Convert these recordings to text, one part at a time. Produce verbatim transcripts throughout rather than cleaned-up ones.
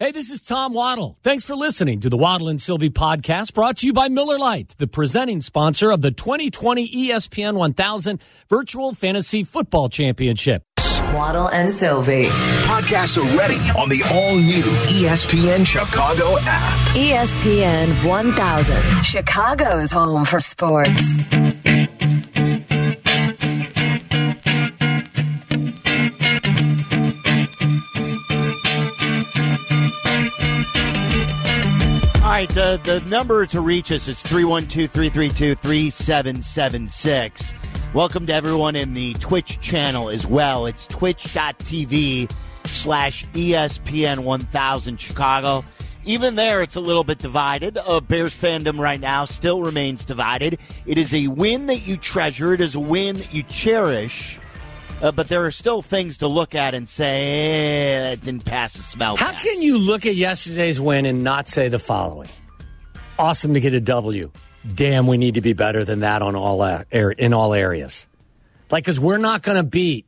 Hey, this is Tom Waddle. Thanks for listening to the Waddle and Sylvie podcast, brought to you by Miller Lite, the presenting sponsor of the twenty twenty E S P N one thousand Virtual Fantasy Football Championship. Waddle and Sylvie. Podcasts are ready on the all-new E S P N Chicago app. E S P N one thousand, Chicago's home for sports. All right, uh, the number to reach us is three one two, three three two, three seven seven six. Welcome to everyone in the Twitch channel as well. It's twitch.tv slash ESPN 1000 Chicago. Even there, it's a little bit divided. Uh, Bears fandom right now still remains divided. It is a win that you treasure. It is a win that you cherish. Uh, but there are still things to look at and say, eh, that didn't pass the smell How test. can you look at yesterday's win and not say the following? Awesome to get a W. Damn, we need to be better than that on all uh, in all areas. Like, because we're not going to beat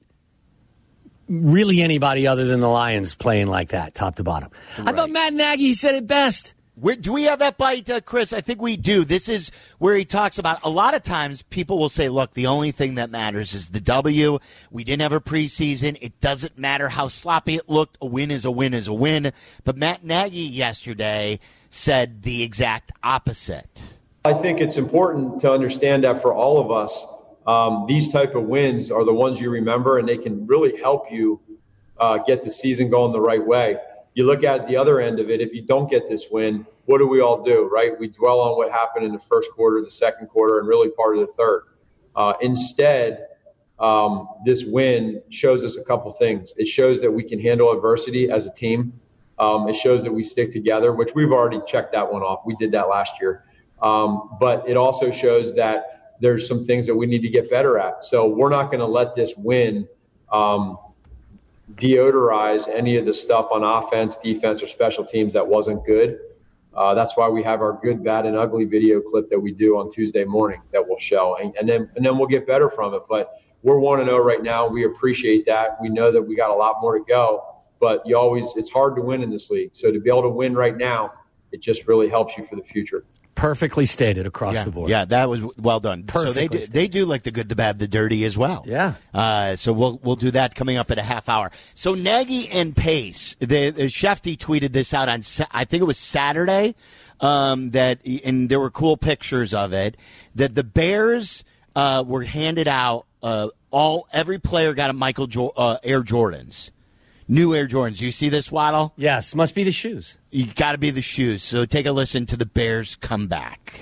really anybody other than the Lions playing like that, top to bottom. Right. I thought Matt Nagy said it best. Where, do we have that bite, uh, Chris? I think we do. This is where he talks about a lot of times people will say, look, the only thing that matters is the W. We didn't have a preseason. It doesn't matter how sloppy it looked. A win is a win is a win. But Matt Nagy yesterday said the exact opposite. I think it's important to understand that for all of us, um, these type of wins are the ones you remember, and they can really help you uh, get the season going the right way. You look at the other end of it, if you don't get this win, what do we all do, right? We dwell on what happened in the first quarter, the second quarter, and really part of the third. Uh, instead, um, this win shows us a couple things. It shows that we can handle adversity as a team. Um, it shows that we stick together, which we've already checked that one off. We did that last year. Um, but it also shows that there's some things that we need to get better at. So we're not going to let this win um, deodorize any of the stuff on offense, defense, or special teams that wasn't good. Uh, that's why we have our good, bad, and ugly video clip that we do on Tuesday morning that we'll show, and, and then and then we'll get better from it. But we're one and oh right now. We appreciate that. We know that we got a lot more to go, but you always it's hard to win in this league. So to be able to win right now, it just really helps you for the future. Perfectly stated across yeah, the board. Yeah, that was well done. Perfectly so they do, stated. they do like the good, the bad, the dirty as well. Yeah. Uh, so we'll we'll do that coming up at a half hour. So Nagy and Pace, the, the Shefty tweeted this out on I think it was Saturday. Um, that and there were cool pictures of it. That the Bears uh, were handed out. Uh, all every player got a Michael jo- uh, Air Jordans. New Air Jordans. You see this, Waddle? Yes, must be the shoes. You got to be the shoes. So take a listen to the Bears comeback.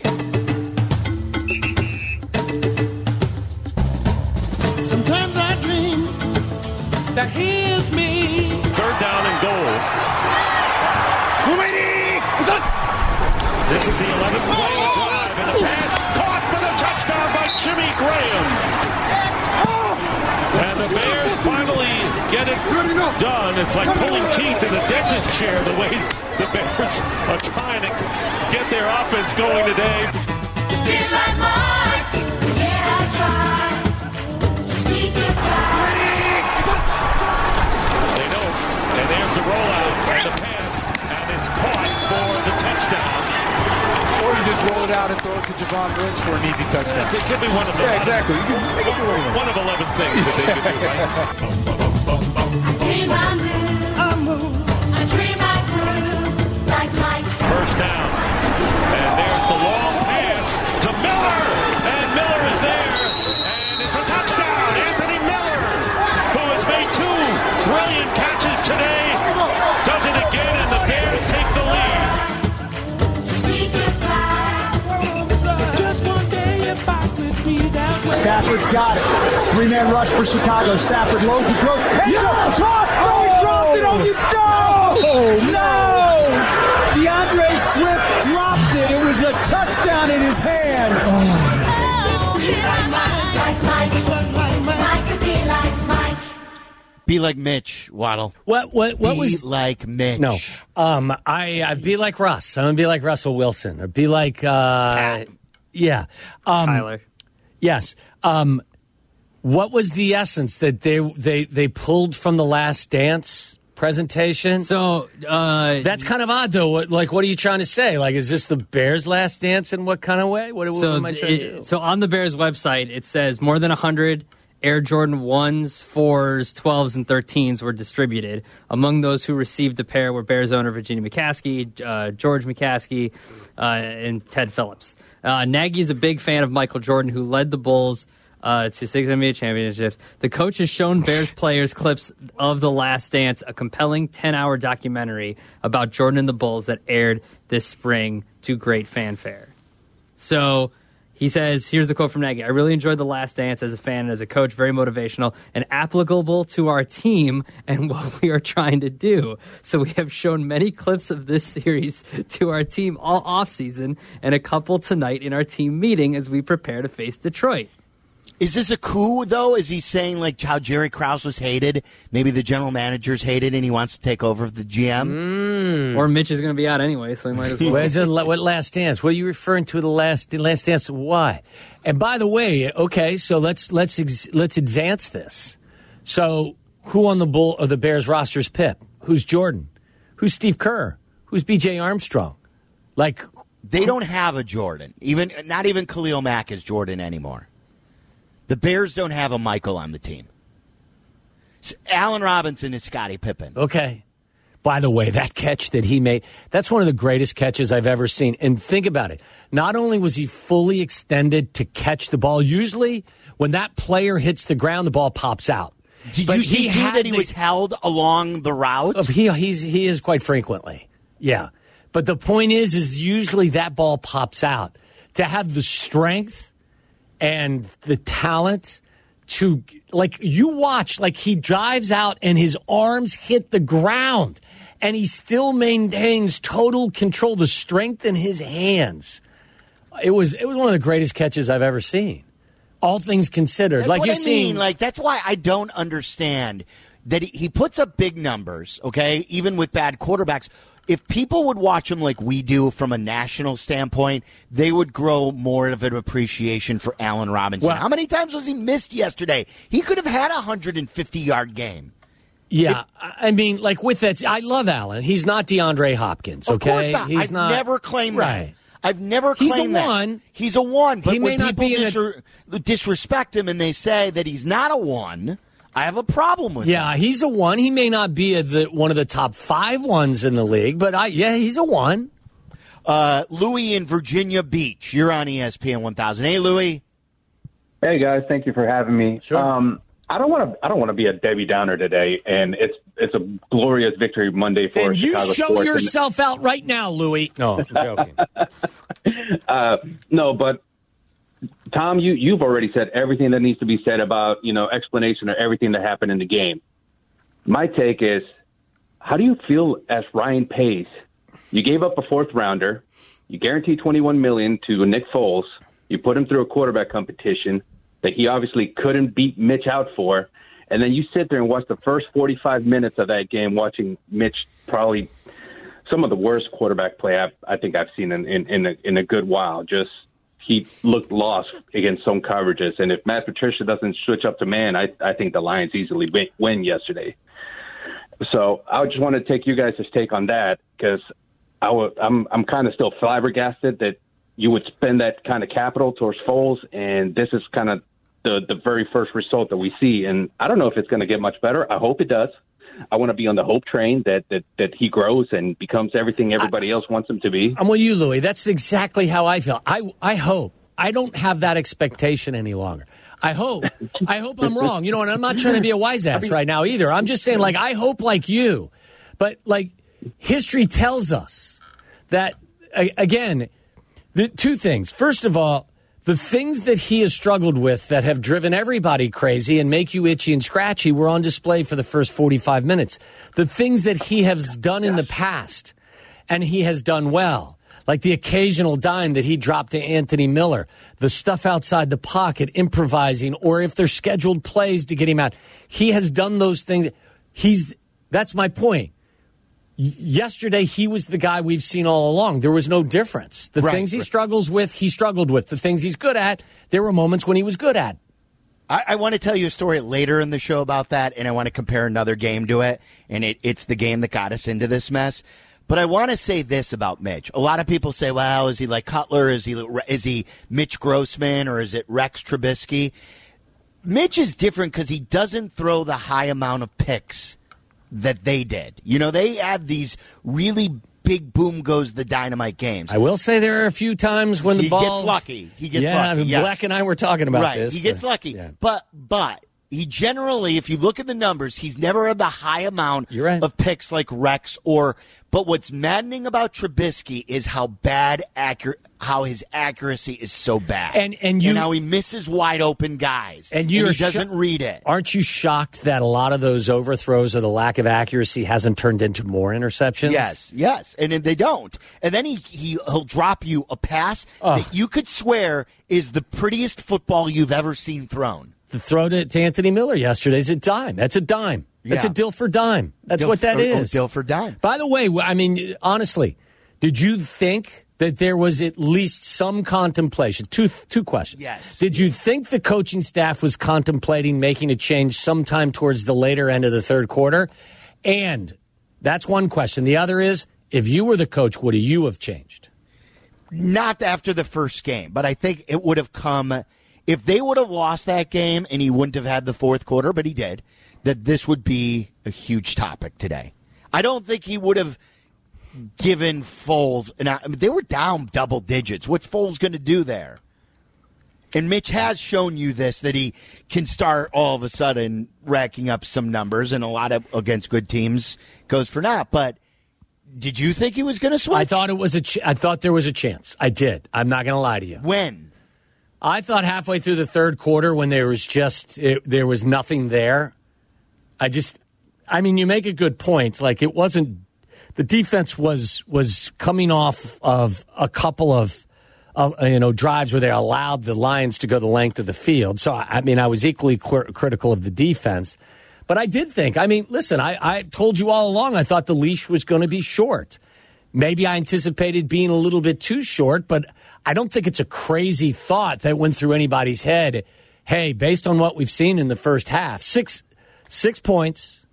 Sometimes I dream that here's me. Third down and goal. This is the eleventh play of the drive, and the pass caught for the touchdown by Jimmy Graham. And the Bears finally get it done. It's like pulling teeth in a dentist chair the way the Bears are trying to get their offense going today. Be like Mike. Yeah, I try. Just need to fly. They don't. And there's the rollout and the pass, and it's caught for the touchdown. Or you just roll it out and throw it to Javon Rich for an easy touchdown. It could be one of the yeah, exactly. You can make it do anything. One of eleven things that they could do, right? I dream I move. I move. I dream I groove. Like Mike. First down. And there's the long pass to Miller. And Miller is there. And it's a touchdown. Anthony Miller, who has made two brilliant catches today, does it again, and the Bears take the lead. Stafford's got it. Three-man rush for Chicago. Stafford loads the throw. Yes! Oh, oh, he dropped it! Oh, no! No! DeAndre Swift dropped it. It was a touchdown in his hands. Oh. Be like Mitch, Waddle. What? What? What be was like Mitch? No, um, I I'd be like Russ. I'm gonna be like Russell Wilson. Or be like, uh, yeah, um, Tyler. Yes. Um, what was the essence that they they they pulled from The Last Dance? presentation. So uh, that's kind of odd, though. What, like, what are you trying to say? Like, is this the Bears' last dance in what kind of way? What, what so am I trying it, to do? So on the Bears website, it says more than one hundred Air Jordan ones, fours, twelves, and thirteens were distributed. Among those who received a pair were Bears owner Virginia McCaskey, uh, George McCaskey, uh, and Ted Phillips. Uh, Nagy is a big fan of Michael Jordan, who led the Bulls uh, to six N B A championships. The coach has shown Bears players clips of The Last Dance, a compelling ten-hour documentary about Jordan and the Bulls that aired this spring to great fanfare. So he says, here's the quote from Nagy. I really enjoyed The Last Dance as a fan and as a coach, very motivational and applicable to our team and what we are trying to do. So we have shown many clips of this series to our team all offseason and a couple tonight in our team meeting as we prepare to face Detroit. Is this a coup, though? Is he saying, like, how Jerry Krause was hated? Maybe the general manager's hated and he wants to take over the G M? Mm. Or Mitch is going to be out anyway, so he might as well. What, is it, what Last Dance? What are you referring to? The Last the Last Dance? Why? And by the way, okay, so let's let's ex, let's advance this. So who on the Bull or the Bears roster is Pip? Who's Jordan? Who's Steve Kerr? Who's B J Armstrong? Like, they don't have a Jordan. Even not even Khalil Mack is Jordan anymore. The Bears don't have a Michael on the team. Allen Robinson is Scottie Pippen. Okay. By the way, that catch that he made, that's one of the greatest catches I've ever seen. And think about it. Not only was he fully extended to catch the ball, usually when that player hits the ground, the ball pops out. Did but you see he that he the, was held along the route? He, he's, he is quite frequently. Yeah. But the point is, is usually that ball pops out. To have the strength and the talent to, like, you watch, like, he drives out and his arms hit the ground and he still maintains total control, the strength in his hands. It was it was one of the greatest catches I've ever seen. All things considered. That's like what you're I seeing, mean. Like, that's why I don't understand that he, he puts up big numbers, okay, even with bad quarterbacks. If people would watch him like we do from a national standpoint, they would grow more of an appreciation for Allen Robinson. Well, how many times was he missed yesterday? He could have had a one hundred fifty-yard game. Yeah, it, I mean, like with that, I love Allen. He's not DeAndre Hopkins, okay? Of course not. He's I've not, never claimed right. that. I've never He's claimed a that. one. He's a one. But he may when not people be in disre- disrespect him and they say that he's not a one, I have a problem with yeah, that. Yeah, he's a one. He may not be a, the, one of the top five ones in the league, but I, yeah, he's a one. Uh, Louis in Virginia Beach. You're on E S P N one thousand. Hey, Louis. Hey, guys. Thank you for having me. Sure. Um, I don't want to. I don't want to be a Debbie Downer today, and it's it's a glorious victory Monday for and Chicago you show sports. yourself and, out right now, Louis. No, I'm joking. uh, no, but Tom, you you've already said everything that needs to be said about you know explanation of everything that happened in the game. My take is, how do you feel as Ryan Pace? You gave up a fourth rounder. You guaranteed twenty-one million dollars to Nick Foles. You put him through a quarterback competition that he obviously couldn't beat Mitch out for. And then you sit there and watch the first forty-five minutes of that game, watching Mitch probably some of the worst quarterback play I've, I think I've seen in, in, in, a, in a good while. Just he looked lost against some coverages. And if Matt Patricia doesn't switch up to man, I, I think the Lions easily win, win yesterday. So I just want to take you guys' take on that, because I w- I'm, I'm kind of still flabbergasted that you would spend that kind of capital towards Foles, and this is kind of the, the very first result that we see. And I don't know if it's going to get much better. I hope it does. I want to be on the hope train that, that, that he grows and becomes everything everybody I, else wants him to be. I'm with you, Louis. That's exactly how I feel. I, I hope. I don't have that expectation any longer. I hope. I hope I'm wrong. You know, and I'm not trying to be a wise ass right now either. I'm just saying, like, I hope like you. But, like, history tells us that, again, the two things. First of all, the things that he has struggled with that have driven everybody crazy and make you itchy and scratchy were on display for the first forty-five minutes. The things that he has done in the past, and he has done well, like the occasional dime that he dropped to Anthony Miller, the stuff outside the pocket, improvising, or if there's scheduled plays to get him out. He has done those things. He's that's my point. Yesterday, he was the guy we've seen all along. There was no difference. The right, things he right. struggles with, he struggled with. The things he's good at, there were moments when he was good at. I, I want to tell you a story later in the show about that, and I want to compare another game to it, and it, it's the game that got us into this mess. But I want to say this about Mitch. A lot of people say, well, is he like Cutler? Is he is he Mitch Grossman? Or is it Rex Trubisky? Mitch is different because he doesn't throw the high amount of picks that they did. You know, they had these really big boom goes the dynamite games. I will say there are a few times when the he ball gets lucky. He gets yeah, lucky. I mean, yes. Black and I were talking about right. this. He gets but, lucky. Yeah. But but he generally, if you look at the numbers, he's never had the high amount You're right. of picks like Rex or. But what's maddening about Trubisky is how bad accurate, how his accuracy is so bad, and and you and how he misses wide open guys, and, you and he doesn't sho- read it. Aren't you shocked that a lot of those overthrows or the lack of accuracy hasn't turned into more interceptions? Yes, yes, and then they don't. And then he, he he'll drop you a pass oh. that you could swear is the prettiest football you've ever seen thrown. The throw to, to Anthony Miller yesterday is a dime. That's a dime. That's Yeah. a Dilfer dime. That's Dilf- what that or- is. or Dilfer dime. By the way, I mean, honestly, did you think that there was at least some contemplation? Two two questions. Yes. Did you think the coaching staff was contemplating making a change sometime towards the later end of the third quarter? And that's one question. The other is, if you were the coach, would you have changed? Not after the first game, but I think it would have come if they would have lost that game and he wouldn't have had the fourth quarter, but he did, that this would be a huge topic today. I don't think he would have given Foles, and I mean, they were down double digits. What's Foles going to do there? And Mitch has shown you this, that he can start all of a sudden racking up some numbers, and a lot of against good teams goes for naught. But did you think he was going to switch? I thought it was a. Ch- I thought there was a chance. I did. I'm not going to lie to you. When? I thought halfway through the third quarter, when there was just it, there was nothing there. I just, I mean, you make a good point. Like, it wasn't, the defense was was coming off of a couple of, uh, you know, drives where they allowed the Lions to go the length of the field. So, I mean, I was equally qu- critical of the defense. But I did think, I mean, listen, I, I told you all along I thought the leash was going to be short. Maybe I anticipated being a little bit too short, but I don't think it's a crazy thought that went through anybody's head. Hey, based on what we've seen in the first half, six six points,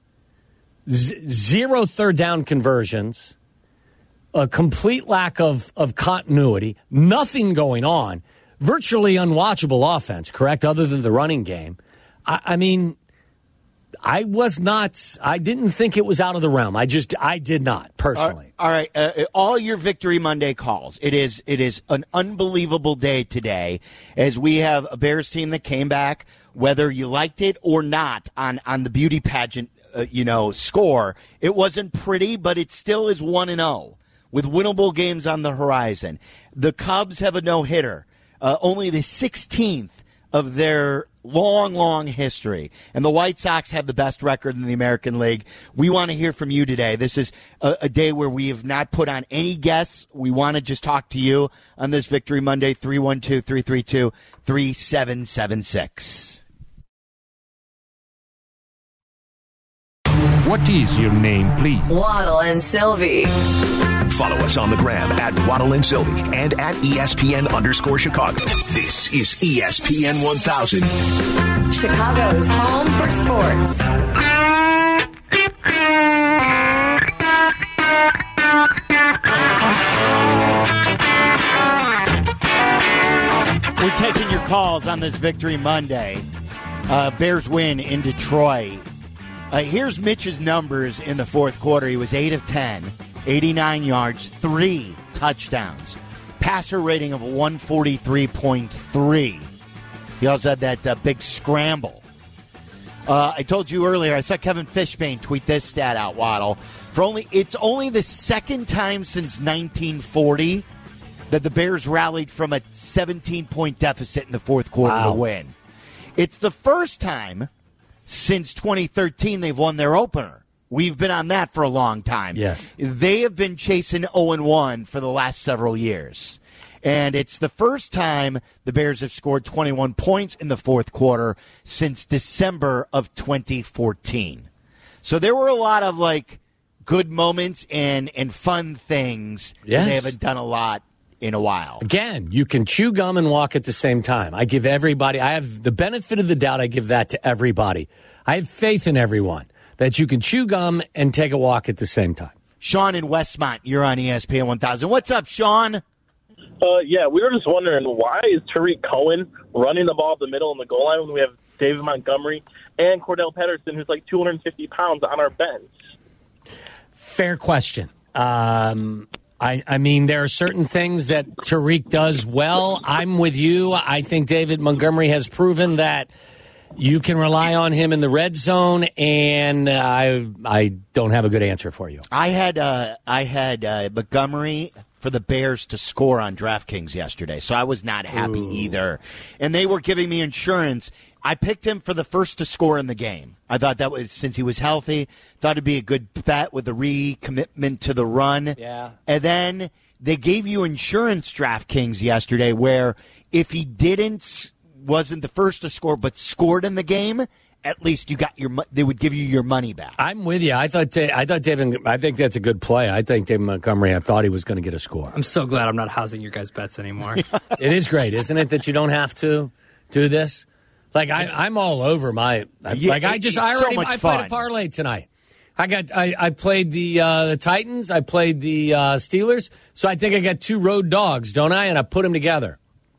z- zero third down conversions, a complete lack of, of continuity, nothing going on, virtually unwatchable offense, correct, other than the running game. I, I mean, I was not, I didn't think it was out of the realm. I just, I did not, personally. All right. All, right. Uh, all your Victory Monday calls. It is, it is an unbelievable day today as we have a Bears team that came back, whether you liked it or not, on, on the beauty pageant, uh, you know, score. It wasn't pretty, but it still is one and oh with winnable games on the horizon. The Cubs have a no-hitter, uh, only the sixteenth of their long, long history. And the White Sox have the best record in the American League. We want to hear from you today. This is a, a day where we have not put on any guests. We want to just talk to you on this Victory Monday, three one two, three three two, three seven seven six. What is your name, please? Waddle and Sylvie. Follow us on the gram at Waddle and Sylvie and at E S P N underscore Chicago. This is E S P N one thousand. Chicago's home for sports. We're taking your calls on this Victory Monday. Uh, Bears win in Detroit. Uh, here's Mitch's numbers in the fourth quarter. He was eight of ten, eighty-nine yards, three touchdowns. Passer rating of one forty-three point three. He also had that uh, big scramble. Uh, I told you earlier, I saw Kevin Fishbane tweet this stat out, Waddle. For only, it's only the second time since nineteen forty that the Bears rallied from a seventeen-point deficit in the fourth quarter wow. to win. It's the first time since twenty thirteen they've won their opener. We've been on that for a long time. Yes. They have been chasing oh and one for the last several years. And it's the first time the Bears have scored twenty-one points in the fourth quarter since December of twenty fourteen. So there were a lot of, like, good moments and, and fun things. Yes. They haven't done a lot in a while. Again, you can chew gum and walk at the same time. I give everybody, I have the benefit of the doubt. I give that to everybody. I have faith in everyone that you can chew gum and take a walk at the same time. Sean in Westmont, you're on E S P N one thousand. What's up, Sean? Uh, yeah, we were just wondering, why is Tariq Cohen running the ball up the middle on the goal line when we have David Montgomery and Cordell Patterson, who's like two hundred fifty pounds, on our bench? Fair question. Um, I, I mean, there are certain things that Tariq does well. I'm with you. I think David Montgomery has proven that you can rely on him in the red zone, and I I don't have a good answer for you. I had uh, I had uh, Montgomery for the Bears to score on DraftKings yesterday, so I was not happy Ooh. either. And they were giving me insurance. I picked him for the first to score in the game. I thought that was, since he was healthy, thought it'd be a good bet with the recommitment to the run. Yeah. And then they gave you insurance, DraftKings, yesterday, where if he didn't, wasn't the first to score, but scored in the game, at least you got your, they would give you your money back. I'm with you. I thought, I thought David, I think that's a good play. I think David Montgomery, I thought he was going to get a score. I'm so glad I'm not housing your guys' bets anymore. It is great, isn't it, that you don't have to do this? Like I, I'm all over my. Yeah, like I just, I so already, much I played fun. a parlay tonight. I got, I, I played the uh, the Titans. I played the uh, Steelers. So I think I got two road dogs, don't I? And I put them together.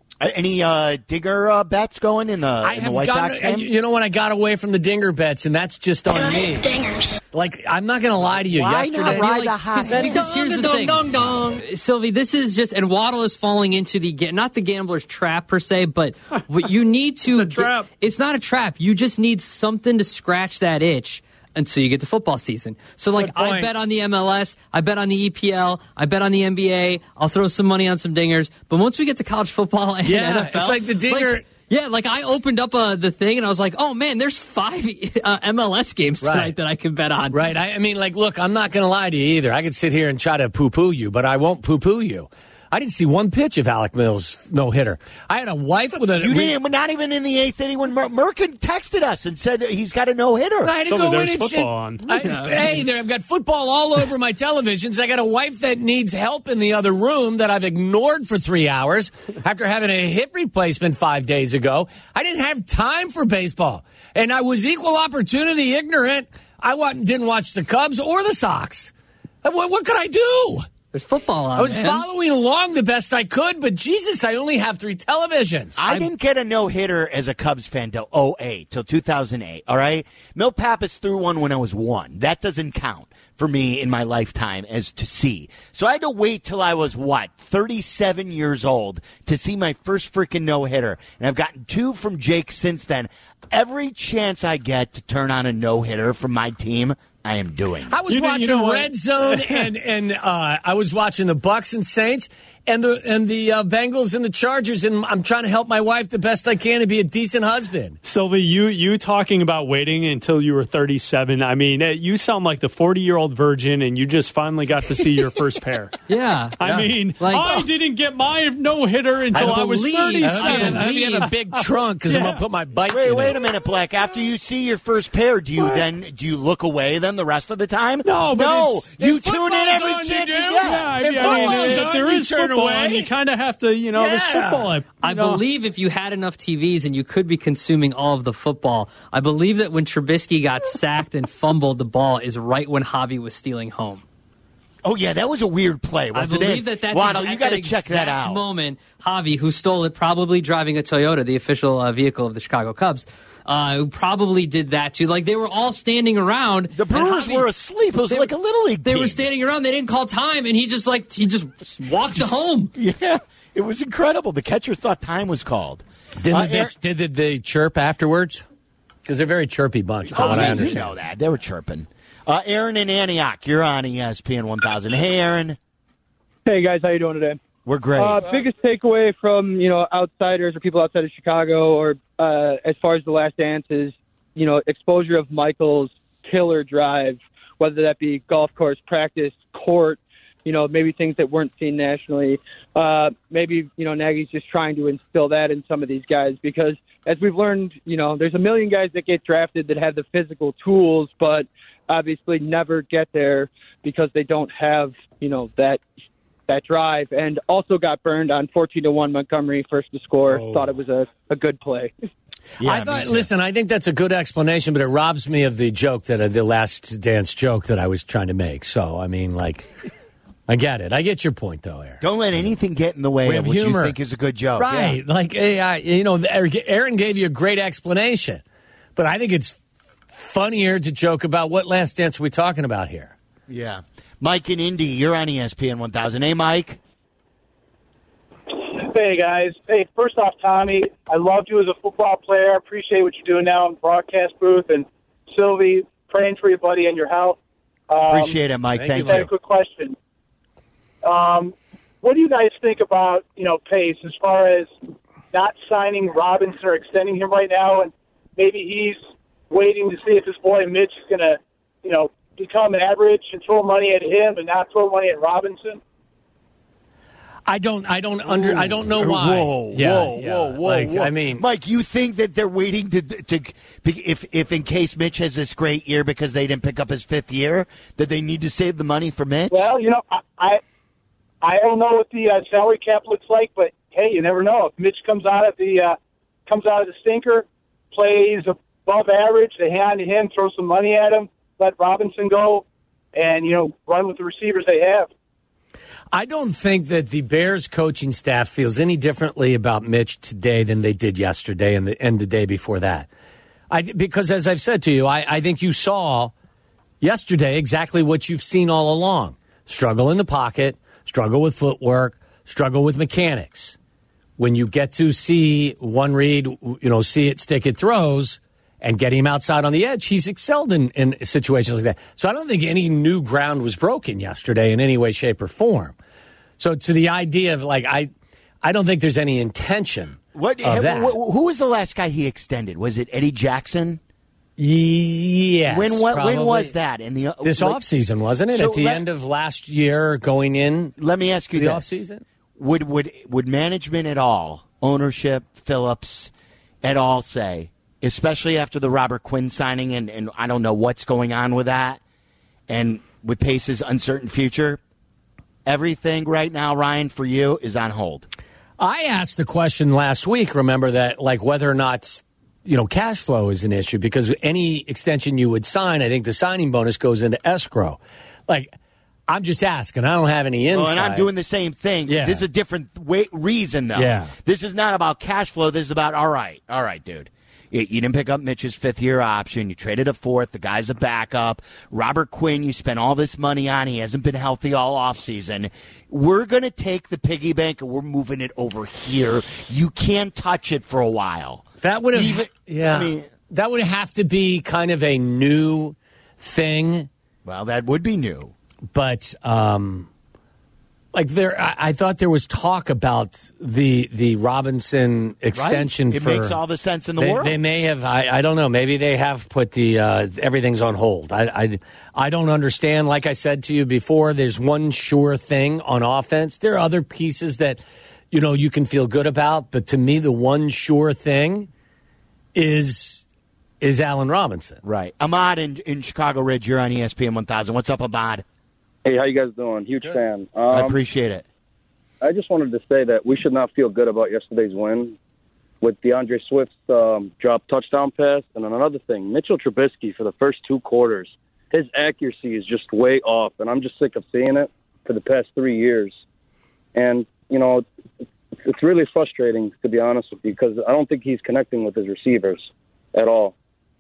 Any uh, Digger uh, bets going in the, I in have the White gotten, Sox game? You know when I got away from the Dinger bets, and that's just on me. Dingers. Like I'm not going to lie to you. Why Yesterday, not ride like, the hot because, because here's the dong, thing, dong, dong. Sylvie. This is just, and Waddle is falling into the ga- not the gambler's trap per se, but what you need to. It's a trap. Get, it's not a trap. You just need something to scratch that itch until you get to football season. So, like, I bet on the M L S, I bet on the E P L, I bet on the N B A. I'll throw some money on some dingers. But once we get to college football and Yeah, N F L, it's like the dinger. like, yeah, like I opened up uh, the thing and I was like, oh man, there's five uh, M L S games tonight Right. that I can bet on. Right. I, I mean, like, look, I'm not going to lie to you either. I could sit here and try to poo-poo you, but I won't poo-poo you. I didn't see one pitch of Alec Mills' no-hitter. I had a wife with a... You we- didn't, not even in the eighth inning when Mer- Merkin texted us and said he's got a no-hitter. I had to Sylvie, go there's in and football shit. on. I, hey, there, I've got football all over my televisions. I got a wife that needs help in the other room that I've ignored for three hours after having a hip replacement five days ago. I didn't have time for baseball, and I was equal opportunity ignorant. I wa- didn't watch the Cubs or the Sox. What, what could I do? There's football on. I was man. following along the best I could, but Jesus, I only have three televisions. I didn't get a no-hitter as a Cubs fan till oh eight, till two thousand eight, all right? Mil Pappas threw one when I was one. That doesn't count for me in my lifetime as to see. So I had to wait till I was, what, thirty-seven years old to see my first freaking no-hitter. And I've gotten two from Jake since then. Every chance I get to turn on a no-hitter from my team, I am doing. I was You know- you watching know what? Red Zone, and and uh, I was watching the Bucks and Saints, and the and the uh, Bengals and the Chargers, and I'm trying to help my wife the best I can to be a decent husband. Sylvie, you you talking about waiting until you were thirty-seven. I mean, eh, you sound like the forty-year-old virgin, and you just finally got to see your first pair. Yeah. I yeah. mean, Like- I didn't get my no-hitter until I, was believe- thirty-seven. I I mean, have a big trunk because I'm Yeah. gonna put my bike Wait, in wait it. a minute, Black. After you see your first pair, do you then do you look away then the rest of the time? No, but no. it's- You if tune in football's every on, you chance do. you get. Yeah, I If mean, I mean, football's if on, there you is turn football, away. and you kind of have to, you know, this Yeah. football. I, I you know, believe if you had enough T Vs and you could be consuming all of the football, I believe that when Trubisky got sacked and fumbled the ball is right when Javi was stealing home. Oh yeah, that was a weird play. I Wasn't believe it? that that's Waddle, exact, you got to that check that exact out. moment. Javi, who stole it, probably driving a Toyota, the official uh, vehicle of the Chicago Cubs, uh, who probably did that too. Like they were all standing around. The Brewers and Javi- were asleep. It was they- like a little league They team. were standing around. They didn't call time, and he just like he just walked to home. Yeah, it was incredible. The catcher thought time was called. Didn't Uh, they, Aaron- did they, they chirp afterwards? Because they're a very chirpy bunch. From Oh, what I yeah, you understand. know that. They were chirping. Uh, Aaron in Antioch, you're on E S P N one thousand. Hey, Aaron. Hey guys, how you doing today? We're great. Uh, biggest takeaway from you know outsiders or people outside of Chicago, or uh, as far as the Last Dance, is you know exposure of Michael's killer drive, whether that be golf course, practice, court, you know maybe things that weren't seen nationally. Uh, maybe you know Nagy's just trying to instill that in some of these guys because as we've learned, you know there's a million guys that get drafted that have the physical tools, but obviously never get there because they don't have you know that. that drive, and also got burned on fourteen to one Montgomery first to score. Oh. Thought it was a, a good play. Yeah, I thought, listen, I think that's a good explanation, but it robs me of the joke that uh, the last dance joke that I was trying to make. So, I mean, like, I get it. I get your point, though, Aaron. Don't let anything get in the way We of have what humor. you think is a good joke. Right. Yeah. Like, eh, I- you know, Aaron gave you a great explanation, but I think it's funnier to joke about what last dance are we talking about here. Yeah. Mike in Indy, you're on E S P N one thousand. Hey, Mike. Hey, guys. Hey, first off, Tommy, I loved you as a football player. I appreciate what you're doing now in the broadcast booth. And Sylvie, praying for your buddy and your health. Um, Appreciate it, Mike. Thank I had you. a quick question. Um, what do you guys think about, you know, Pace as far as not signing Robinson or extending him right now? And maybe he's waiting to see if his boy Mitch is going to, you know, become average and throw money at him and not throw money at Robinson? I don't, I don't under, I don't know why. Whoa, Yeah, whoa, yeah. whoa, whoa, Like, whoa. I mean, Mike, you think that they're waiting to to if if in case Mitch has this great year because they didn't pick up his fifth year, that they need to save the money for Mitch? Well, you know, I I, I don't know what the uh, salary cap looks like, but hey, you never know. If Mitch comes out of the uh, comes out of the stinker, plays above average, they hand to him, throw some money at him, let Robinson go, and you know, run with the receivers they have. I don't think that the Bears coaching staff feels any differently about Mitch today than they did yesterday and the, and the day before that. I, because as I've said to you, I, I think you saw yesterday exactly what you've seen all along. Struggle in the pocket, struggle with footwork, struggle with mechanics. When you get to see one read, you know, see it, stick it, throws, and get him outside on the edge, he's excelled in, in situations like that. So I don't think any new ground was broken yesterday in any way, shape, or form. So to the idea of, like, I I don't think there's any intention What? of that. wh- who was the last guy he extended? Was it Eddie Jackson? Yes. When what? When probably. was that? In the This like, offseason, wasn't it? So At the let- end of last year, going in. Let me ask you the this: offseason? Would would would management at all, ownership, Phillips, at all say, especially after the Robert Quinn signing, and, and I don't know what's going on with that, and with Pace's uncertain future, everything right now, Ryan, for you is on hold. I asked the question last week, remember, that like whether or not, you know, cash flow is an issue, because any extension you would sign, I think the signing bonus goes into escrow. Like, I'm just asking. I don't have any insight. Well, and I'm doing the same thing. Yeah. This is a different way, reason, though. Yeah. This is not about cash flow. This is about, all right, all right, dude. You, you didn't pick up Mitch's fifth-year option. You traded a fourth. The guy's a backup. Robert Quinn, you spent all this money on. He hasn't been healthy all offseason. We're going to take the piggy bank, and we're moving it over here. You can't touch it for a while. That would have, Even- yeah. I mean, that would have to be kind of a new thing. Well, that would be new. But um, like there, I, I thought there was talk about the the Robinson extension. Right? It for, makes all the sense in the they, world. They may have. I, I don't know. Maybe they have put the uh, everything's on hold. I, I I don't understand. Like I said to you before, there's one sure thing on offense. There are other pieces that you know you can feel good about, but to me, the one sure thing is is Allen Robinson. Right. Ahmad in, in Chicago Ridge, you're on E S P N one thousand. What's up, Ahmad? Hey, how you guys doing? Huge fan. Um, I appreciate it. I just wanted to say that we should not feel good about yesterday's win with DeAndre Swift's um, drop touchdown pass. And then another thing, Mitchell Trubisky for the first two quarters, his accuracy is just way off, and I'm just sick of seeing it for the past three years. And, you know, it's really frustrating, to be honest with you, because I don't think he's connecting with his receivers at all.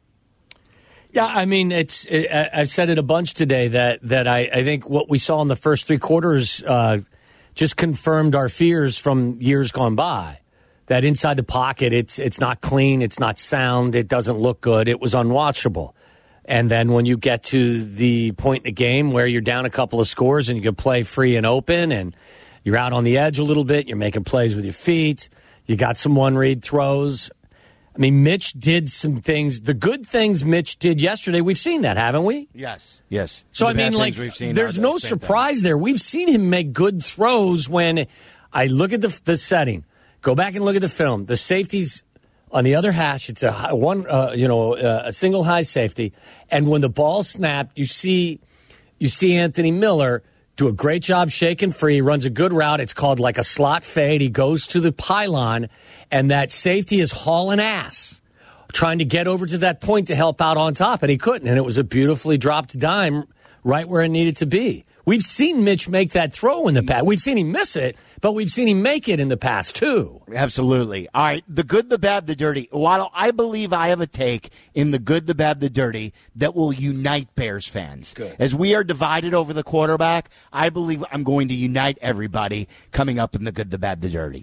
Yeah, I mean, it's. It, I've said it a bunch today that that I, I think what we saw in the first three quarters uh, just confirmed our fears from years gone by. That inside the pocket, it's it's not clean, it's not sound, it doesn't look good, it was unwatchable. And then when you get to the point in the game where you're down a couple of scores and you can play free and open, and you're out on the edge a little bit, you're making plays with your feet, you got some one read throws. I mean, Mitch did some things. The good things Mitch did yesterday, we've seen that, haven't we? Yes. Yes. So, The I bad mean, things like, we've seen there's are no the same surprise thing. there. We've seen him make good throws when I look at the, the setting, go back and look at the film. The safety's on the other hash. It's a high, one, uh, you know, uh, a single high safety. And when the ball snapped, you see, you see Anthony Miller do a great job shaking free, runs a good route. It's called like a slot fade. He goes to the pylon, and that safety is hauling ass, trying to get over to that point to help out on top, and he couldn't. And it was a beautifully dropped dime right where it needed to be. We've seen Mitch make that throw in the past. We've seen him miss it, but we've seen him make it in the past, too. Absolutely. All right, the good, the bad, the dirty. Waddle, I believe I have a take in the good, the bad, the dirty that will unite Bears fans. Good. As we are divided over the quarterback, I believe I'm going to unite everybody coming up in the good, the bad, the dirty.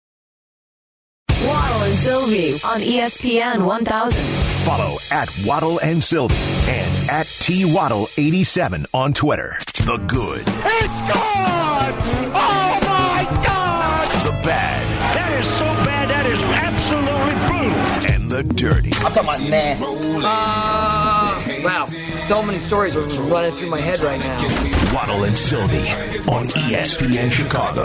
Waddle and Sylvie on E S P N one thousand. Follow at Waddle and Sylvie and at T Waddle eighty-seven on Twitter. The good, It's gone! Oh, my God! the bad, That is so bad, that is absolutely brutal. and the dirty. I'm talking about nasty. Uh, wow. So many stories are running through my head right now. Waddle and Sylvie on E S P N Chicago.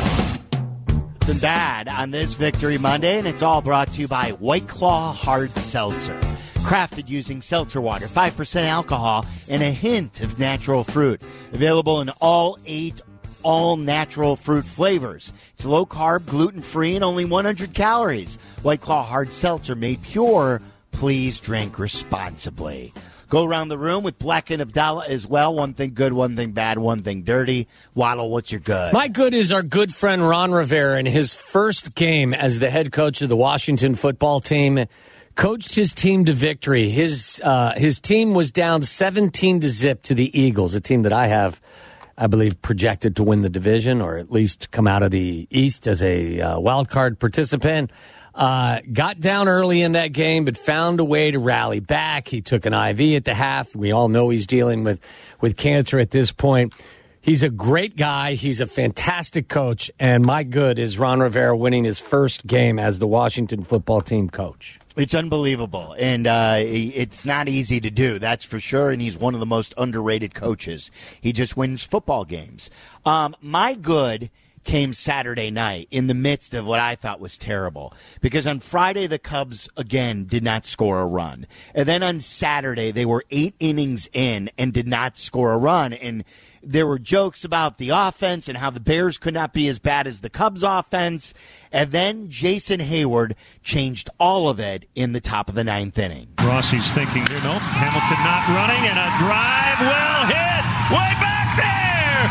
The bad on this Victory Monday, and it's all brought to you by White Claw Hard Seltzer. Crafted using seltzer water, five percent alcohol, and a hint of natural fruit. Available in all eight all-natural fruit flavors. It's low-carb, gluten-free, and only one hundred calories. White Claw Hard Seltzer made pure. Please drink responsibly. Go around the room with Black and Abdallah as well. One thing good, one thing bad, one thing dirty. Waddle, what's your good? My good is our good friend Ron Rivera in his first game as the head coach of the Washington football team. Coached his team to victory. His uh, his team was down seventeen to zip to the Eagles, a team that I have, I believe, projected to win the division or at least come out of the East as a uh, wild card participant. Uh, got down early in that game, but found a way to rally back. He took an I V at the half. We all know he's dealing with, with cancer at this point. He's a great guy. He's a fantastic coach. And my good is Ron Rivera winning his first game as the Washington football team coach. It's unbelievable, and uh, it's not easy to do, that's for sure, and he's one of the most underrated coaches. He just wins football games. Um, my good came Saturday night in the midst of what I thought was terrible, because on Friday the Cubs, again, did not score a run. And then on Saturday they were eight innings in and did not score a run, and there were jokes about the offense and how the Bears could not be as bad as the Cubs offense. And then Jason Hayward changed all of it in the top of the ninth inning. Rossi's thinking here, no, Hamilton not running, and a drive well hit, way back there,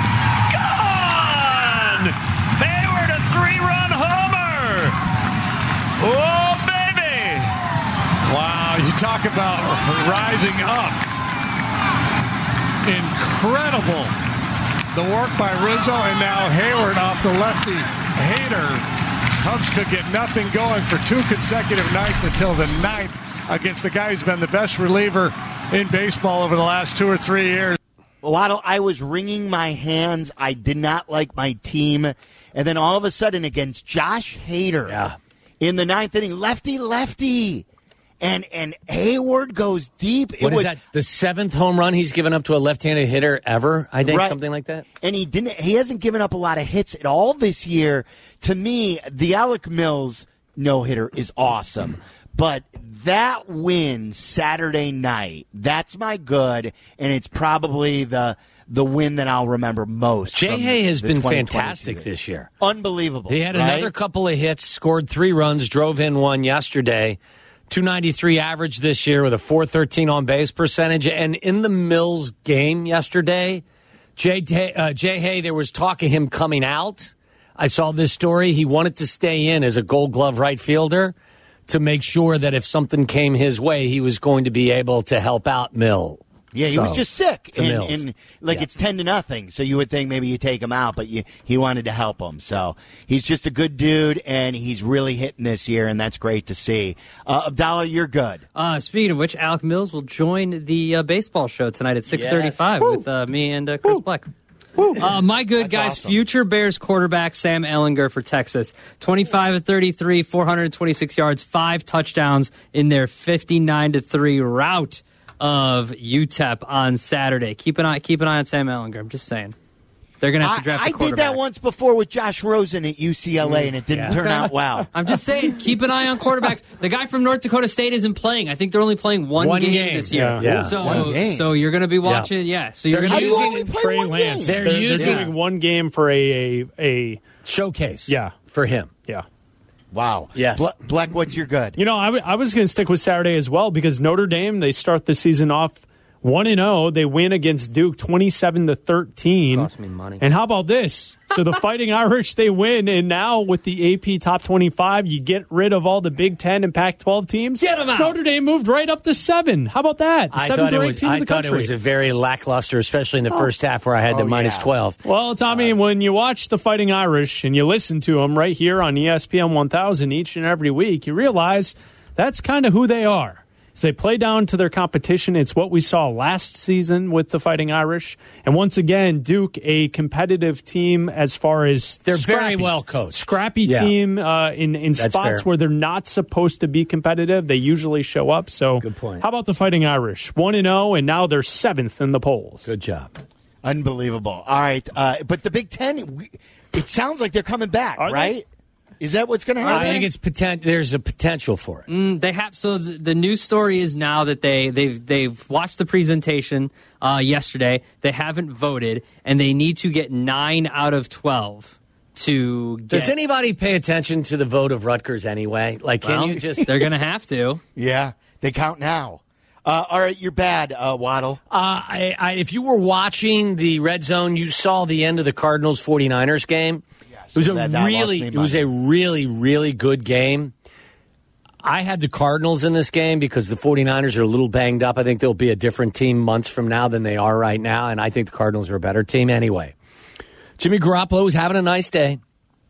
gone! Hayward, a three-run homer! Oh, baby! Wow, you talk about rising up. Incredible. The work by Rizzo, and now Hayward off the lefty hater. Cubs could get nothing going for two consecutive nights until the ninth against the guy who's been the best reliever in baseball over the last two or three years. Waddle, I was wringing my hands. I did not like my team. And then all of a sudden against Josh Hader yeah. in the ninth inning, lefty, lefty. And and Hayward goes deep. It What was, is that? The seventh home run he's given up to a left-handed hitter ever? I think Right. something like that. And he didn't. He hasn't given up a lot of hits at all this year. To me, the Alec Mills no hitter is awesome, but that win Saturday night, that's my good, and it's probably the the win that I'll remember most. Jay from Hay has the been twenty twenty-two fantastic this year. Unbelievable. He had right? another couple of hits, scored three runs, drove in one yesterday. two ninety-three average this year with a four thirteen on base percentage. And in the Mills game yesterday, Jay, uh, Jay Hay, there was talk of him coming out. I saw this story. He wanted to stay in as a Gold Glove right fielder to make sure that if something came his way, he was going to be able to help out Mill. Yeah, he So, was just sick, to and, Mills. and like Yeah. it's ten to nothing. So you would think maybe you take him out, but you, he wanted to help him. So he's just a good dude, and he's really hitting this year, and that's great to see. Uh, Abdallah, you're good. Uh, speaking of which, Alec Mills will join the uh, baseball show tonight at six thirty-five with uh, me and uh, Chris Black. Uh, my good That's guys, awesome. future Bears quarterback Sam Ehlinger for Texas. twenty-five of thirty-three, four hundred twenty-six yards, five touchdowns in their fifty-nine to three rout of U T E P on Saturday. Keep an eye, keep an eye on Sam Ehlinger. I'm just saying. They're going to have to draft I, a I quarterback. did that once before with Josh Rosen at U C L A, and it didn't Yeah. turn out well. I'm just saying, keep an eye on quarterbacks. The guy from North Dakota State isn't playing. I think they're only playing one, One game, game. this year. Yeah. Yeah. So, One game. so you're going to be watching. Yeah. Yeah. So you're They're going to be using watching Trey Lance. They're They're, using- they're doing one game for a, a a showcase. Yeah, for him. Yeah. Wow. Yes. Bla- Black, what's your good? You know, I, w- I was going to stick with Saturday as well because Notre Dame, they start the season off one and oh. They win against Duke twenty-seven to thirteen. Cost me money. And how about this? So the Fighting Irish, they win, and now with the A P Top twenty-five, you get rid of all the Big Ten and Pac twelve teams. Get them out. Notre Dame moved right up to seven. How about that? I Seventh thought, it or was, eighth team I in the thought country. it was a very lackluster, especially in the Oh. first half where I had the Oh, minus yeah. twelve. Well, Tommy, when you watch the Fighting Irish and you listen to them right here on E S P N one thousand each and every week, you realize that's kind of who they are. As they play down to their competition, it's what we saw last season with the Fighting Irish. And once again, Duke, a competitive team as far as They're scrappy. very well coached. Scrappy Yeah. team uh, in, in That's spots fair. where they're not supposed to be competitive. They usually show up. So, Good point. How about the Fighting Irish? one and oh, and now they're seventh in the polls. Good job. Unbelievable. All right. Uh, but the Big Ten, we, it sounds like they're coming back, Are they? right? Is that what's going to happen? I think it's poten- there's a potential for it. Mm, they have. So the, the news story is now that they they've they've watched the presentation uh, yesterday. They haven't voted, and they need to get nine out of twelve to get. Does anybody pay attention to the vote of Rutgers anyway? Like, can Well, you just? They're going to have to. Yeah, they count now. Uh, all right, you're bad, uh, Waddle. Uh, I, I, if you were watching the Red Zone, you saw the end of the Cardinals forty-niners game. It was a that- that lost really, me it was a really, really good game. I had the Cardinals in this game because the forty-niners are a little banged up. I think they'll be a different team months from now than they are right now, and I think the Cardinals are a better team anyway. Jimmy Garoppolo was having a nice day,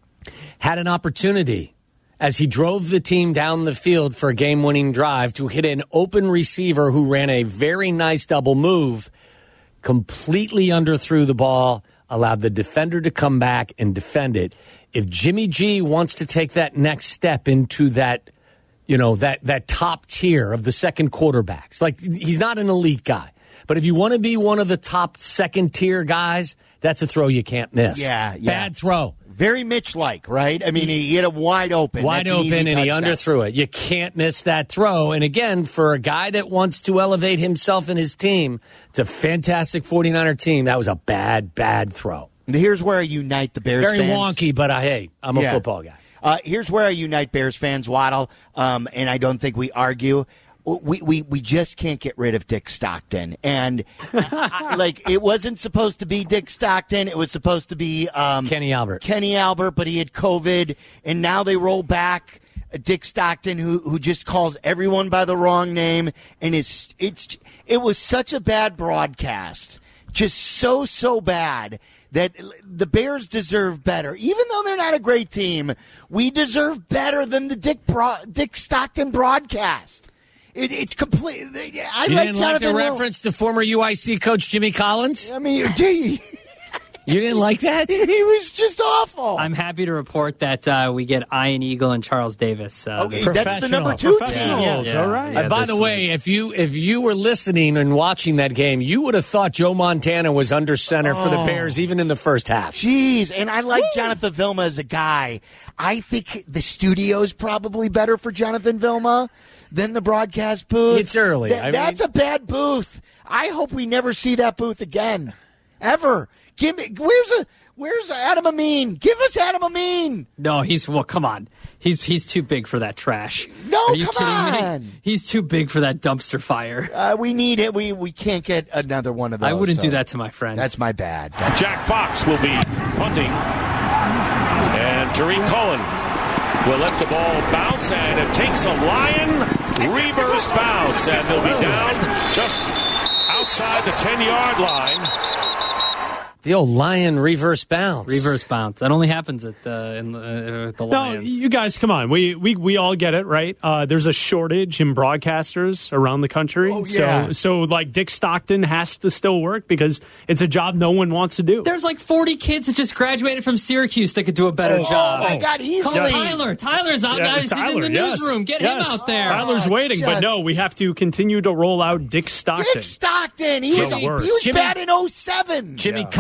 had an opportunity as he drove the team down the field for a game-winning drive to hit an open receiver who ran a very nice double move, completely underthrew the ball, allowed the defender to come back and defend it. If Jimmy G wants to take that next step into that, you know, that, that top tier of the second quarterbacks, like he's not an elite guy, but if you want to be one of the top second tier guys, that's a throw you can't miss. Yeah, yeah. Bad throw. Very Mitch-like, right? I mean, he hit him wide open. Wide That's an open, easy and he touchdown. underthrew it. You can't miss that throw. And again, for a guy that wants to elevate himself and his team, it's a fantastic forty-niner team. That was a bad, bad throw. Here's where I unite the Bears Very fans. wonky, but I, hey, I'm a Yeah. football guy. Uh, here's where I unite Bears fans, Waddle, um, and I don't think we argue. We, we we just can't get rid of Dick Stockton, and I, like it wasn't supposed to be Dick Stockton. It was supposed to be um, Kenny Albert. Kenny Albert, but he had COVID, and now they roll back Dick Stockton, who who just calls everyone by the wrong name, and it's it's it was such a bad broadcast, just so so bad. That the Bears deserve better. Even though they're not a great team, we deserve better than the Dick Bro- Dick Stockton broadcast. It, it's complete. I You like didn't Jonathan like the Wil- reference to former U I C coach Jimmy Collins? I mean, gee, You didn't like that? he was just awful. I'm happy to report that uh, we get Ian Eagle and Charles Davis. Uh, Okay, this- that's the number two team. Professionals, Yeah. all right. Yeah, Uh, by this the way, if you if you were listening and watching that game, you would have thought Joe Montana was under center for the Oh. Bears, even in the first half. Jeez, and I like Jonathan Vilma as a guy. I think the studio's probably better for Jonathan Vilma than the broadcast booth. It's early. Th- I that's mean- a bad booth. I hope we never see that booth again, ever. Give me where's a where's Adam Amin? Give us Adam Amin. no, he's well. Come on, he's he's too big for that trash. No, Are you come kidding on. me? He's too big for that dumpster fire. Uh, we need it. We we can't get another one of those. I wouldn't so do that to my friend. That's my bad. Jack Fox will be punting. And Tariq Cohen will let the ball bounce, and it takes a Lion reverse bounce, and they'll be down just outside the ten-yard line. The old Lion reverse bounce. Reverse bounce. That only happens at the in the, uh, the No, Lions. you guys, come on. We we we all get it, right? Uh, there's a shortage in broadcasters around the country. Oh, yeah. So so like Dick Stockton has to still work because it's a job no one wants to do. There's like forty kids that just graduated from Syracuse that could do a better Oh, job. my God, he's Call late. Tyler. Tyler's out Yeah, now. He's Tyler, in the yes. newsroom. Get Yes. him out there. Tyler's waiting, but just- no, we have to continue to roll out Dick Stockton. Dick Stockton. He was Jimmy- he was Jimmy- bad in oh seven. Jimmy Yeah.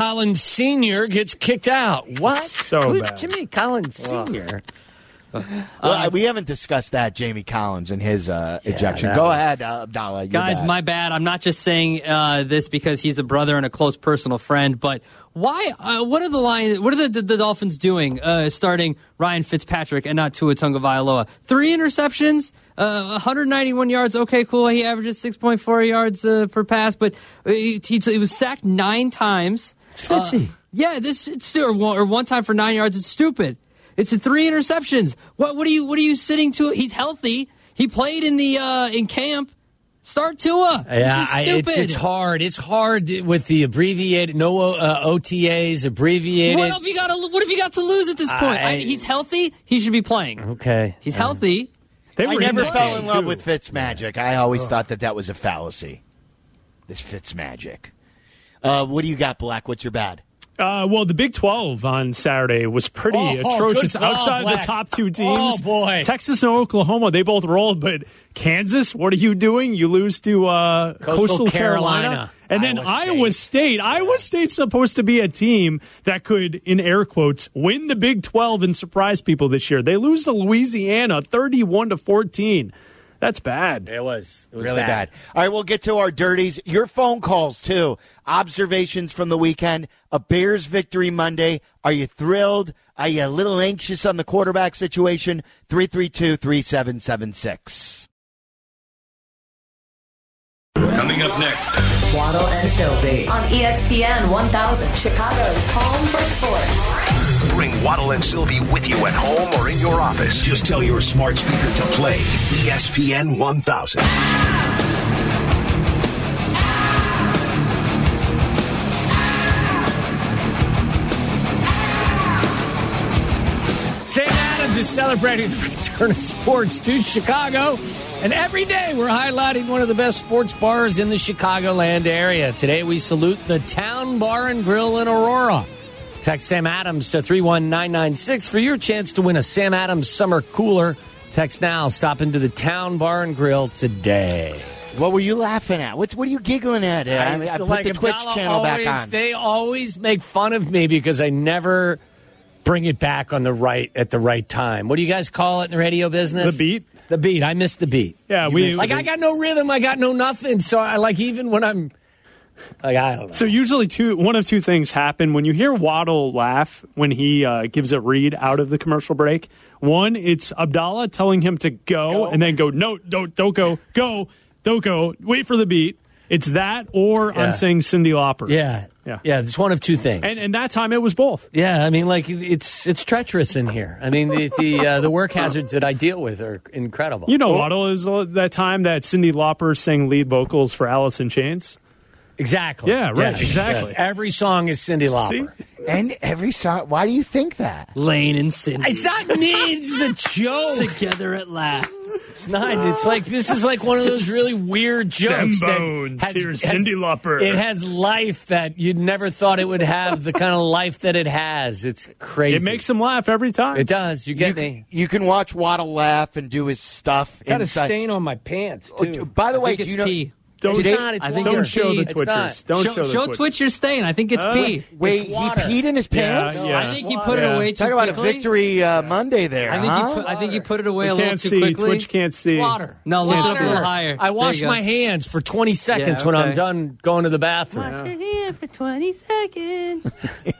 Collins Senior gets kicked out. What? So Who- bad. Jimmy Collins Senior Well, uh, we haven't discussed that, Jamie Collins and his uh, ejection. that Go was- ahead, uh, Abdallah. You're Guys, bad. my bad. I'm not just saying uh, this because he's a brother and a close personal friend, but why? Uh, what are the Lions? What are the, the, the Dolphins doing? Uh, starting Ryan Fitzpatrick and not Tua Tagovailoa. Three interceptions, uh, one hundred ninety-one yards. Okay, cool. He averages six point four yards uh, per pass, but he, he, he was sacked nine times. It's Fitzy. Uh, yeah, this it's or one, or one time for nine yards. It's stupid. It's a three interceptions. What? What are you? What are you sitting to? He's healthy. He played in the uh, in camp. Start Tua. Yeah, this is I, stupid. it's it's hard. It's hard with the abbreviated no uh, O T As, abbreviated. What have you got? To, what have you got to lose at this point? I- I, he's healthy. He should be playing. Okay, He's healthy. I never in fell that in game, love too. with Fitzmagic. I always thought that that was a fallacy. This Fitzmagic. Uh, what do you got, Black? What's your bad? Uh, well, the Big twelve on Saturday was pretty Oh, atrocious. good call, Outside Black. the top two teams, Oh, boy. Texas and Oklahoma, they both rolled. But Kansas, what are you doing? You lose to uh, Coastal Coastal Carolina. Carolina. And then Iowa Iowa State. Iowa State's supposed to be a team that could, in air quotes, win the Big twelve and surprise people this year. They lose to Louisiana thirty-one to fourteen. That's bad. It was. It was Really bad. All right, we'll get to our dirties. Your phone calls, too. Observations from the weekend. A Bears victory Monday. Are you thrilled? Are you a little anxious on the quarterback situation? three three two, three seven seven six. Coming up next. Waddle and Sylvie on E S P N one thousand, Chicago's home for sports. Bring Waddle and Sylvie with you at home or in your office. Just tell your smart speaker to play E S P N one thousand. Saint Adams is celebrating the return of sports to Chicago. And every day we're highlighting one of the best sports bars in the Chicagoland area. Today we salute the Town Bar and Grill in Aurora. Text Sam Adams to three one nine nine six for your chance to win a Sam Adams summer cooler. Text now. Stop into the Town Bar and Grill today. What were you laughing at? What's, what are you giggling at? I, I, I put like the Twitch Abdallah channel always, back on. They always make fun of me because I never bring it back on the right at the right time. What do you guys call it in the radio business? The beat? The beat. I missed the beat. Yeah, we like I got no rhythm. I got no nothing. So I like even when I'm like I don't know. So usually, two one of two things happen when you hear Waddle laugh when he uh, gives a read out of the commercial break. One, it's Abdallah telling him to go, Go. and then go. No, don't don't go. Go, don't go. Wait for the beat. It's that, or Yeah. I'm saying Cyndi Lauper. Yeah, yeah, yeah. It's one of two things. And and that time it was both. Yeah, I mean, like it's it's treacherous in here. I mean, the the, uh, the work hazards that I deal with are incredible. You know, Waddle is uh, that time that Cyndi Lauper sang lead vocals for Alice in Chains. Exactly. Yeah, right. Yes. Exactly. Every song is Cyndi Lauper. And every song. Why do you think that? Lane and Cindy. It's not me. It's just a joke. Together at last. It's not. It's like this is like one of those really weird jokes. Them that bones. has- Here's has- Cyndi Lauper. It has life that you'd never thought it would have. The kind of life that it has. It's crazy. It makes him laugh every time. It does. You get you, me. You can watch Waddle laugh and do his stuff Got a inside. stain on my pants Oh, too. by the I way, think do it's you know? pee. Don't, It's Today- not. It's I think water. don't it's show the pee. It's Twitchers. not. Don't show, show the show Twitchers. Twitch your stain. I think it's Uh, pee. Wait, It's he water. peed in his pants? Yeah, yeah. I think he put Yeah. it away too Talk about quickly. a victory uh, Monday there, I think huh? he put, I think he put it away We a little can't too see. quickly. Twitch can't see. Water. No, lift it up Water. a little higher. I There wash you go. my hands for twenty seconds Yeah, when I'm okay. done going to the bathroom. Wash your hand for twenty seconds.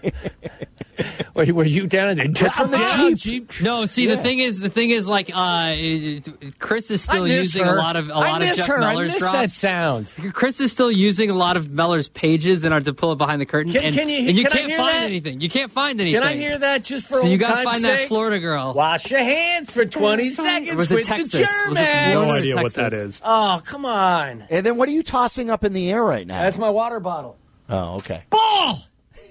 Were, were you down there? From the down, Jeep. No, see, the thing is, the thing is, like, uh, it- Chris is still I miss using her. a lot of a I lot of miss Jeff her. I Meller's miss drops. that sound. Chris is still using a lot of Meller's pages in order to pull it behind the curtain, Can- and, can you- and you can I can't hear find that? anything. You can't find anything. Can I hear that just for So old you gotta time's find sake? that Florida girl. Wash your hands for twenty seconds Was it with Texas? the Germans. Was it No Florida or idea what that Texas? is. Oh, come on. And then what are you tossing up in the air right now? That's my water bottle. Oh, okay. Ball!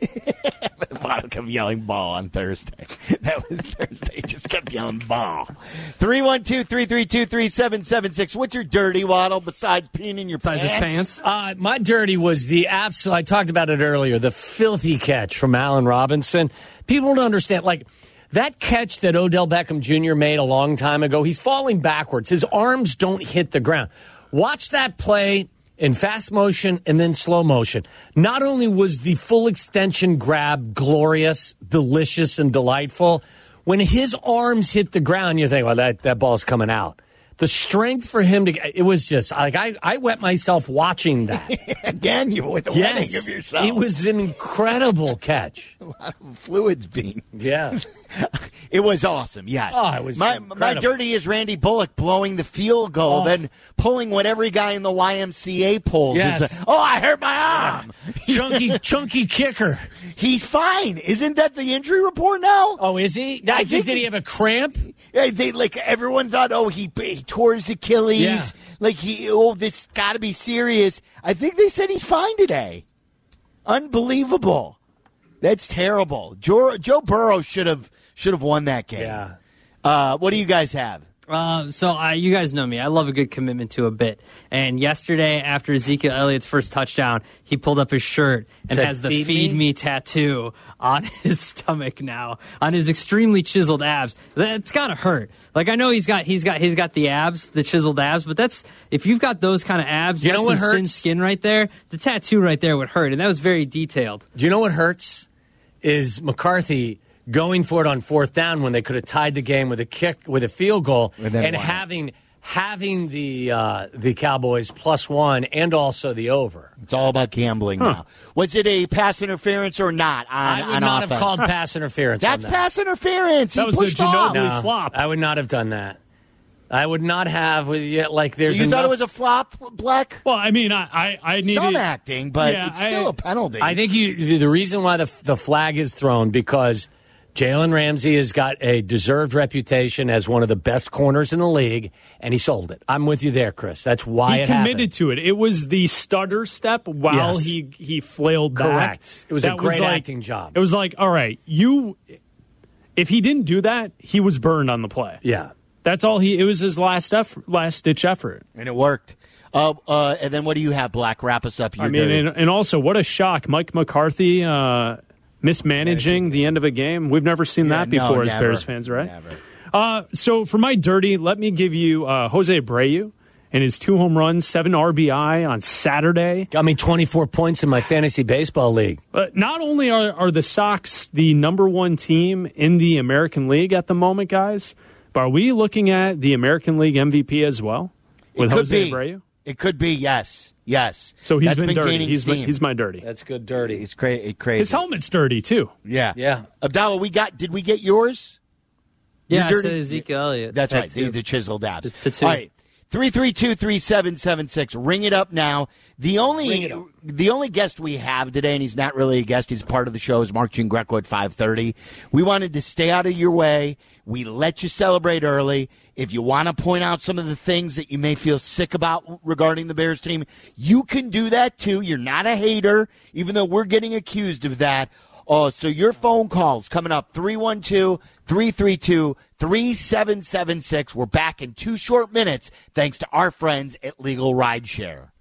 Waddle kept yelling ball on Thursday. That was Thursday. He just kept yelling ball. three one two, three three two, three seven seven six. What's your dirty, Waddle, besides peeing in your Besides his pants? pants. Uh, my dirty was the absolute, I talked about it earlier, the filthy catch from Allen Robinson. People don't understand, like, that catch that Odell Beckham Junior made a long time ago, he's falling backwards. His arms don't hit the ground. Watch that play in fast motion and then slow motion. Not only was the full extension grab glorious, delicious, and delightful, when his arms hit the ground, you think, well, that, that ball's coming out. The strength for him to, it was just, like, I, I wet myself watching that. Again, you were with the yes, wetting of yourself. It was an incredible catch. A lot of fluids being. Yeah. It was awesome, yes. Oh, it was my, incredible. my dirty is Randy Bullock blowing the field goal, Oh. then pulling what every guy in the Y M C A pulls. Yes. Is a, oh, I hurt my arm. Chunky, chunky kicker. He's fine. Isn't that the injury report now? Oh, is he? I I think- did he have a cramp? Yeah, they like everyone thought, oh, he, he tore his Achilles. Yeah. Like he, oh, this got to be serious. I think they said he's fine today. Unbelievable. That's terrible. Joe, Joe Burrow should have should have won that game. Yeah. Uh, what do you guys have? Uh, so uh, you guys know me. I love a good commitment to a bit. And yesterday, after Ezekiel Elliott's first touchdown, he pulled up his shirt and Said, has the "Feed "Feed me?" me" tattoo on his stomach now, on his extremely chiseled abs. It's gotta hurt. Like I know he's got he's got he's got the abs, the chiseled abs, but that's if you've got those kind of abs, You know got what some thin hurts? skin right there. The tattoo right there would hurt, and that was very detailed. Do you know what hurts? Is McCarthy going for it on fourth down when they could have tied the game with a kick, with a field goal, And then and won. having having the uh, the Cowboys plus one and also the over. It's all about gambling now. Was it a pass interference or not on, I would on not offense? have called pass interference. That's on that. pass interference. That he was a pushed off. Ginobili No, flop. I would not have done that. I would not have. With yet, like So there's. you thought enough- it was a flop, Black? Well, I mean, I, I, I needed Some acting, but Yeah, it's still I- a penalty. I think you. The the reason why the the flag is thrown because Jalen Ramsey has got a deserved reputation as one of the best corners in the league, and he sold it. I'm with you there, Chris. That's why he it committed happened. to it. It was the stutter step while Yes. he he flailed back. Correct. It was a That great like- acting job. It was like, all right, you. If he didn't do that, he was burned on the play. Yeah. That's all he. It was his last effort, last ditch effort. And it worked. Uh, uh, and then what do you have, Black? Wrap us up. Your I mean, dirty. and, and also, what a shock, Mike McCarthy uh, mismanaging the end of a game. We've never seen Yeah, that before no, as never. Bears fans, right? Never. Uh, so for my dirty, let me give you uh, Jose Abreu and his two home runs, seven R B I on Saturday. Got me twenty-four points in my fantasy baseball league. But not only are, are the Sox the number one team in the American League at the moment, guys, but are we looking at the American League M V P as well with it could Jose be. Abreu? It could be. Yes. Yes. So he's That's been, dirty. gaining He's, steam. my, he's my dirty. That's good dirty. He's cra- crazy. His helmet's dirty too. Yeah. Yeah. Abdallah, we got. Did we get yours? Yeah, Your I dirty- said Ezekiel Elliott. That's right. tattoo. These are chiseled abs. Just tattoo. All right. three three two, three seven seven six. Ring it up now. The only the only guest we have today, and he's not really a guest, he's part of the show, is Mark Gingreco at five thirty. We wanted to stay out of your way. We let you celebrate early. If you want to point out some of the things that you may feel sick about regarding the Bears team, you can do that too. You're not a hater, even though we're getting accused of that. Oh, so your phone calls coming up, three one two, three three two, three seven seven six. We're back in two short minutes thanks to our friends at Legal Rideshare.